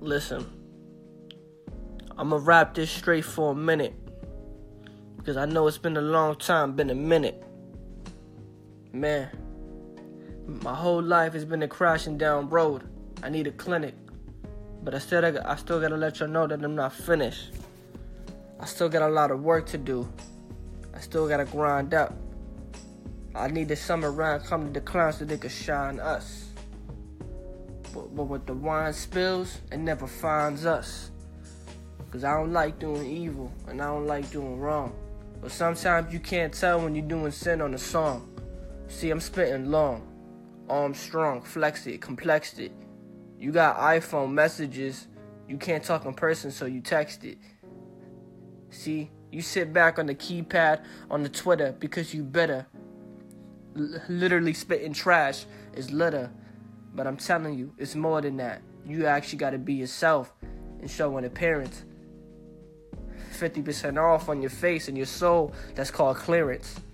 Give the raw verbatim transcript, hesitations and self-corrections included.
Listen, I'ma rap this straight for a minute, because I know it's been a long time, been a minute. Man, my whole life has been a crashing down road. I need a clinic, but I still, I still gotta let y'all know that I'm not finished. I still got a lot of work to do. I still gotta grind up. I need the summer round come to decline so they can shine us. But, but with the wine spills, it never finds us. Cause I don't like doing evil, and I don't like doing wrong. But sometimes you can't tell when you're doing sin on a song. See, I'm spitting long, arm strong, flex it, complex it. You got iPhone messages, you can't talk in person, so you text it. See, you sit back on the keypad on the Twitter because you better. L- literally spitting trash is litter. But I'm telling you, it's more than that. You actually got to be yourself and show an appearance. fifty percent off on your face and your soul, that's called clearance.